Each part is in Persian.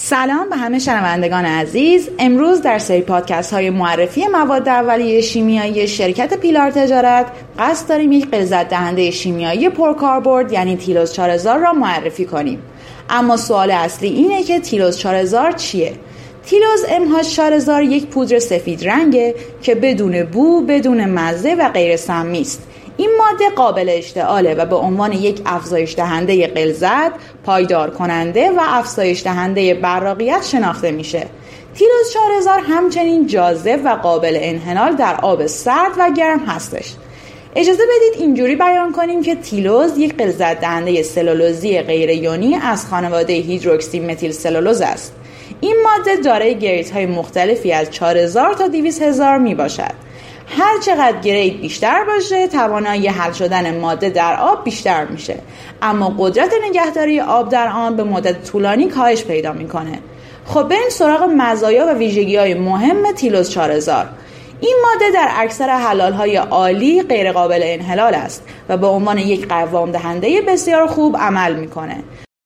سلام به همه شنوندگان عزیز. امروز در سری پادکست های معرفی مواد اولیه شیمیایی شرکت پیلار تجارت قصد داریم یک غلظت دهنده شیمیایی پرکاربرد یعنی تیلوس 4000 را معرفی کنیم. اما سوال اصلی اینه که تیلوس 4000 چیه؟ تیلوس MH4000 یک پودر سفید رنگه که بدون بو، بدون مزه و غیر سمی است. این ماده قابل اشتعاله و به عنوان یک افزایش دهنده غلظت، پایدار کننده و افزایش دهنده براقیت شناخته میشه. تیلوس 4000 همچنین جاذب و قابل انحلال در آب سرد و گرم هستش. اجازه بدید اینجوری بیان کنیم که تیلوس یک غلظت دهنده سلولوزی غیر یونی از خانواده هیدروکسی متیل سلولوز است. این ماده دارای گریدهای مختلفی از 4000 تا 200000 می باشد. هر چقدر گرید بیشتر باشه توانایی حل شدن ماده در آب بیشتر میشه، اما قدرت نگهداری آب در آن به مدت طولانی کاهش پیدا میکنه. خب بریم سراغ مزایا و ویژگی‌های مهم تیلوس 4000. این ماده در اکثر حلال‌های عالی غیر قابل انحلال است و به عنوان یک قوام دهنده بسیار خوب عمل میکنه.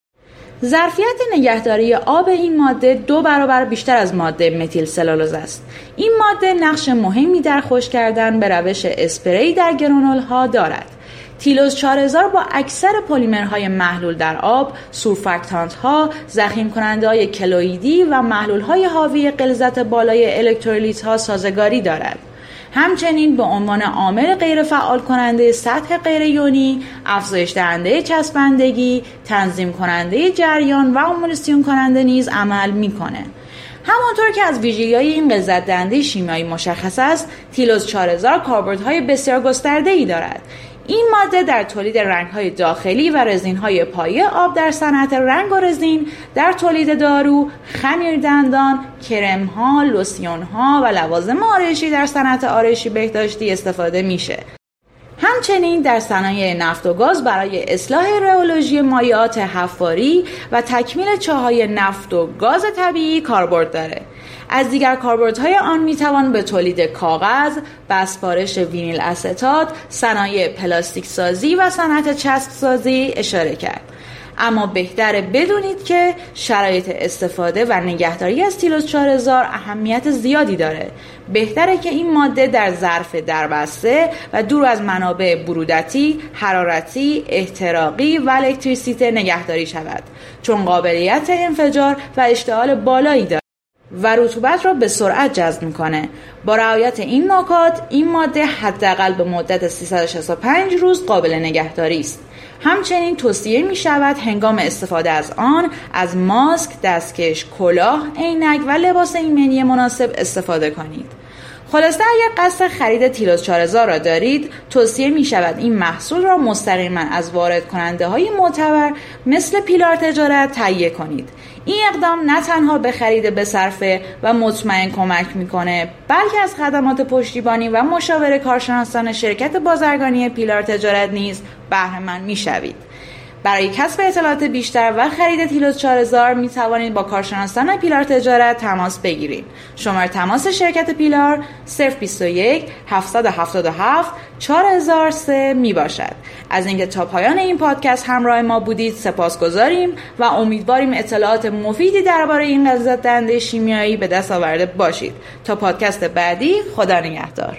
ظرفیت نگهداری آب این ماده 2 برابر بیشتر از ماده متیل سلولوز است. این ماده نقش مهمی در خشک کردن به روش اسپری در گرانول‌ها دارد. تیلوس 4000 با اکثر پلیمرهای محلول در آب، سورفاکتانت‌ها، ضخیم کننده‌های کلویدی و محلول‌های حاوی غلظت بالای الکترولیت‌ها سازگاری دارد. همچنین به عنوان عامل غیر فعال کننده سطح غیر یونی، افزایش دهنده چسبندگی، تنظیم کننده جریان و امولسیون کننده نیز عمل میکنه. همانطور که از ویژگی‌های این غلظت دهنده شیمیایی مشخص است، تیلوس 4000 کاربردهای بسیار گسترده‌ای دارد. این ماده در تولید رنگ‌های داخلی و رزین‌های پایه آب در صنعت رنگ و رزین، در تولید دارو، خمیردندان، کرم‌ها، لوسیون‌ها و لوازم آرایشی در صنعت آرایشی بهداشتی استفاده میشه. همچنین در صنایع نفت و گاز برای اصلاح رئولوژی مایعات حفاری و تکمیل چاهای نفت و گاز طبیعی کاربرد داره. از دیگر کاربردهای آن میتوان به تولید کاغذ، بسپارش وینیل استات، صنایع پلاستیک سازی و صنعت چسب سازی اشاره کرد. اما بهتره بدونید که شرایط استفاده و نگهداری از تیلوس 4000 اهمیت زیادی داره. بهتره که این ماده در ظرف دربسته و دور از منابع برودتی، حرارتی، احتراقی و الکتریسیته نگهداری شود، چون قابلیت انفجار و اشتعال بالایی داره و رطوبت را به سرعت جذب میکنه. با رعایت این نکات این ماده حداقل به مدت 365 روز قابل نگهداری است. همچنین توصیه می شود هنگام استفاده از آن از ماسک، دستکش، کلاه، عینک و لباس ایمنی مناسب استفاده کنید. خلاصه اگر قصد خرید تیلوس 4000 را دارید، توصیه می شود این محصول را مستقیما از وارد کننده های معتبر مثل پیلار تجارت تهیه کنید. این اقدام نه تنها به خرید بصرفه و مطمئن کمک میکنه، بلکه از خدمات پشتیبانی و مشاوره کارشناسان شرکت بازرگانی پیلار تجارت نیز بهره مند میشوید. برای کسب اطلاعات بیشتر و خرید تیلوس 4000 می توانید با کارشناسان پیلار تجارت تماس بگیرید. شماره تماس شرکت پیلار 021 777 4003 می باشد. از اینکه تا پایان این پادکست همراه ما بودید سپاسگزاریم و امیدواریم اطلاعات مفیدی درباره این غلظت دهنده شیمیایی به دست آورده باشید. تا پادکست بعدی، خدا نگهدار.